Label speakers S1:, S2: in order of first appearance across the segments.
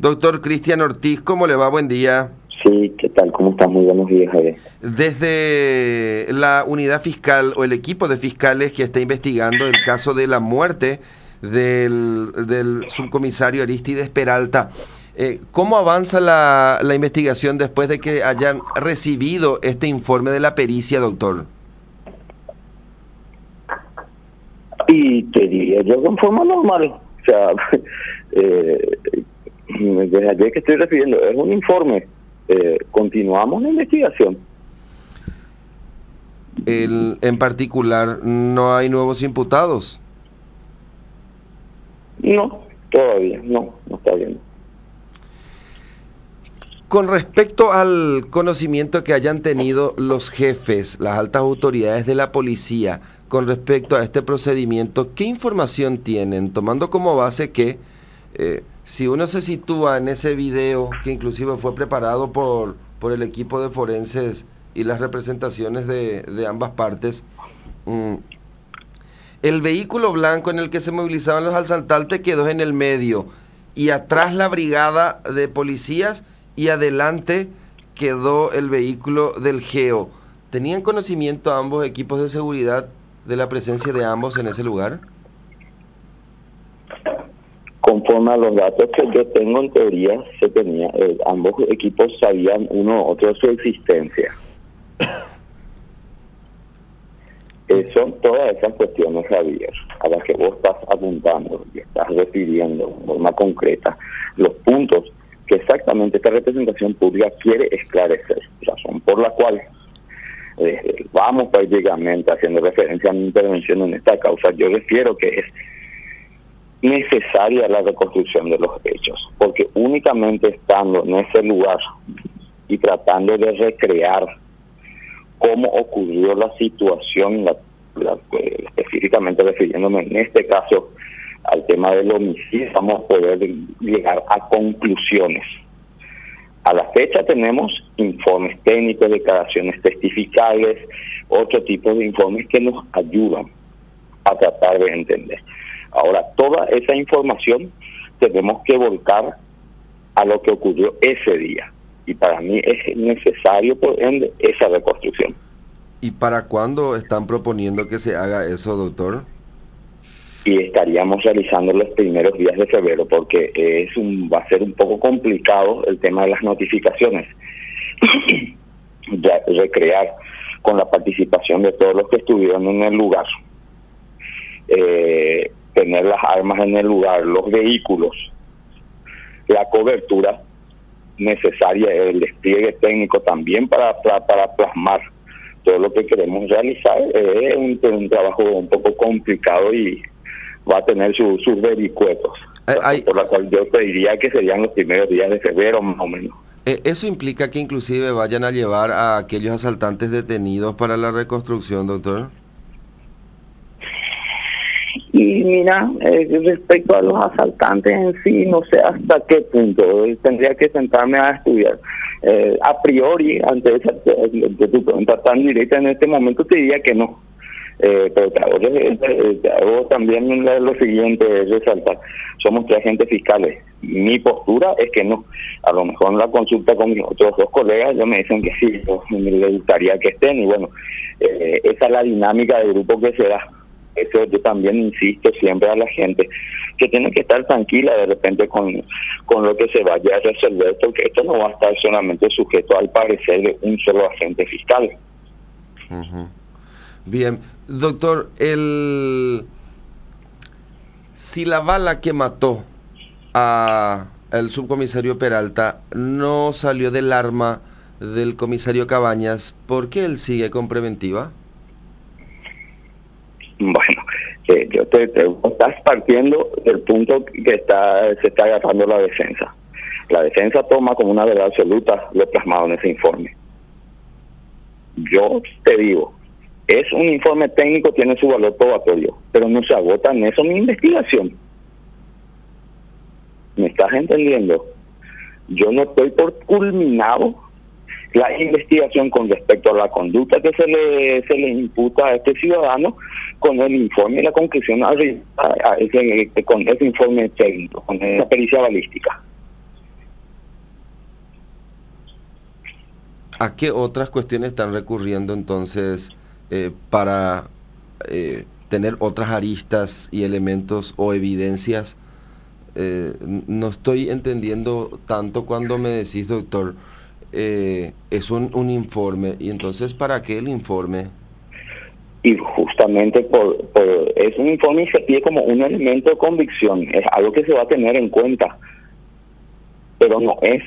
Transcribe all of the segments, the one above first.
S1: Doctor Cristian Ortiz, ¿cómo le va? Buen día.
S2: Sí, ¿qué tal? ¿Cómo estás? Muy buenos días, Javier.
S1: Desde la unidad fiscal o el equipo de fiscales que está investigando el caso de la muerte del subcomisario Arístides Peralta, ¿cómo avanza la investigación después de que hayan recibido este informe de la pericia, doctor?
S2: Y te diría yo con forma normal. O sea, desde ayer que estoy recibiendo, es un informe. Continuamos la investigación.
S1: En particular, ¿no hay nuevos imputados?
S2: No, todavía, no está bien.
S1: Con respecto al conocimiento que hayan tenido los jefes, las altas autoridades de la policía, con respecto a este procedimiento, ¿qué información tienen? Tomando como base que si uno se sitúa en ese video, que inclusive fue preparado por el equipo de forenses y las representaciones de ambas partes, el vehículo blanco en el que se movilizaban los asaltantes quedó en el medio y atrás la brigada de policías y adelante quedó el vehículo del GEO. ¿Tenían conocimiento ambos equipos de seguridad de la presencia de ambos en ese lugar?
S2: Conforme a los datos que yo tengo, en teoría se tenía, ambos equipos sabían uno u otro su existencia. Son todas esas cuestiones, Javier, a las que vos estás apuntando y estás refiriendo de forma concreta los puntos que exactamente esta representación pública quiere esclarecer, razón por la cual vamos prácticamente haciendo referencia a mi intervención en esta causa. Yo refiero que es necesaria la reconstrucción de los hechos, porque únicamente estando en ese lugar y tratando de recrear cómo ocurrió la situación, específicamente refiriéndome en este caso al tema del homicidio, vamos a poder llegar a conclusiones. A la fecha tenemos informes técnicos, declaraciones testificales, otro tipo de informes que nos ayudan a tratar de entender. Ahora, toda esa información tenemos que volcar a lo que ocurrió ese día. Y para mí es necesario, por ende, esa reconstrucción.
S1: ¿Y para cuándo están proponiendo que se haga eso, doctor?
S2: Y estaríamos realizando los primeros días de febrero, porque va a ser un poco complicado el tema de las notificaciones. Recrear con la participación de todos los que estuvieron en el lugar. Tener las armas en el lugar, los vehículos, la cobertura necesaria, el despliegue técnico también para plasmar todo lo que queremos realizar. Es un trabajo un poco complicado y va a tener sus vericuetos, por la cual yo te diría que serían los primeros días de febrero más o menos.
S1: ¿Eso implica que inclusive vayan a llevar a aquellos asaltantes detenidos para la reconstrucción, doctor?
S2: Y mira, respecto a los asaltantes en sí, no sé hasta qué punto. Tendría que sentarme a estudiar. A priori, ante de tu pregunta tan directa en este momento, te diría que no. Pero te hago también lo siguiente, resaltar. Somos 3 agentes fiscales. Mi postura es que no. A lo mejor en la consulta con mis otros 2 colegas, ellos me dicen que sí, me gustaría que estén. Y bueno, esa es la dinámica del grupo que se da. Eso yo también insisto siempre a la gente, que tiene que estar tranquila de repente con lo que se vaya a resolver, porque esto no va a estar solamente sujeto al parecer de un solo agente fiscal.
S1: Bien, doctor, si la bala que mató a el subcomisario Peralta no salió del arma del comisario Cabañas, ¿por qué él sigue con preventiva?
S2: Bueno, yo estás partiendo del punto que se está agarrando la defensa. La defensa toma como una verdad absoluta lo plasmado en ese informe. Yo te digo, es un informe técnico, tiene su valor probatorio, pero no se agota en eso mi investigación. ¿Me estás entendiendo? Yo no estoy por culminado la investigación con respecto a la conducta que se le imputa a este ciudadano con el informe y la conclusión con ese informe técnico, con esa pericia balística.
S1: ¿A qué otras cuestiones están recurriendo entonces para tener otras aristas y elementos o evidencias? No estoy entendiendo tanto cuando me decís, doctor, es un informe, y entonces ¿para qué el informe?
S2: Y justamente es un informe y se pide como un elemento de convicción, es algo que se va a tener en cuenta, pero no es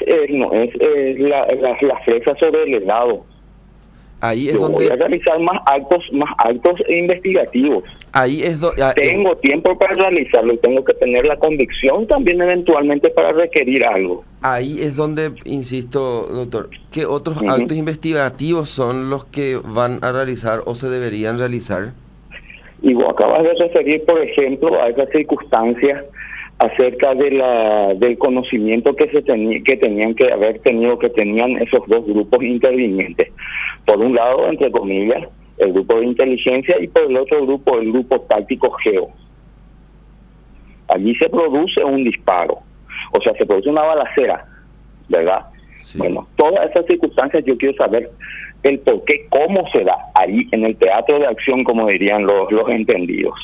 S2: la fresa sobre el helado.
S1: Ahí es
S2: Yo
S1: donde
S2: voy a realizar más actos investigativos.
S1: ahí es
S2: Tengo tiempo para realizarlo y tengo que tener la convicción también eventualmente para requerir algo.
S1: Ahí es donde, insisto, doctor, ¿qué otros actos investigativos son los que van a realizar o se deberían realizar?
S2: Y vos acabas de referir, por ejemplo, a esas circunstancias acerca del conocimiento que tenían que haber tenido, que tenían esos dos grupos intervinientes. Por un lado, entre comillas, el grupo de inteligencia, y por el otro grupo, el grupo táctico GEO. Allí se produce un disparo, o sea, se produce una balacera, ¿verdad? Sí. Bueno, todas esas circunstancias yo quiero saber el por qué, cómo se da ahí en el teatro de acción, como dirían los entendidos.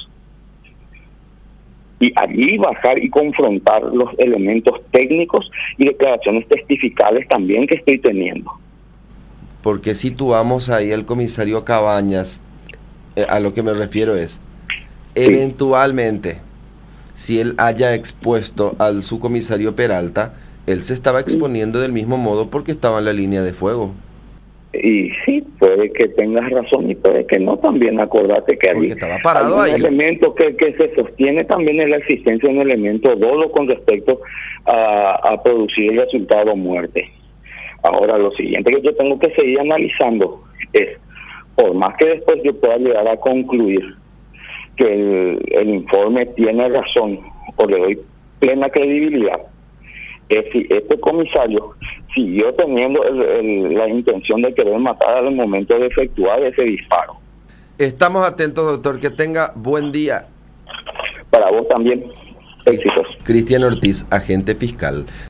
S2: Y allí bajar y confrontar los elementos técnicos y declaraciones testificales también que estoy teniendo.
S1: Porque situamos ahí al comisario Cabañas, a lo que me refiero es, eventualmente, si él haya expuesto al subcomisario Peralta, él se estaba exponiendo del mismo modo porque estaba en la línea de fuego.
S2: Y sí, puede que tengas razón y puede que no. También acordate que
S1: porque estaba parado ahí.
S2: Un elemento que se sostiene también es la existencia de un elemento dolo con respecto a producir el resultado muerte. Ahora, lo siguiente que yo tengo que seguir analizando es, por más que después yo pueda llegar a concluir que el informe tiene razón o le doy plena credibilidad, es si este comisario siguió teniendo la intención de querer matar al momento de efectuar ese disparo.
S1: Estamos atentos, doctor. Que tenga buen día.
S2: Para vos también. Éxitos.
S1: Cristian Ortiz, agente fiscal.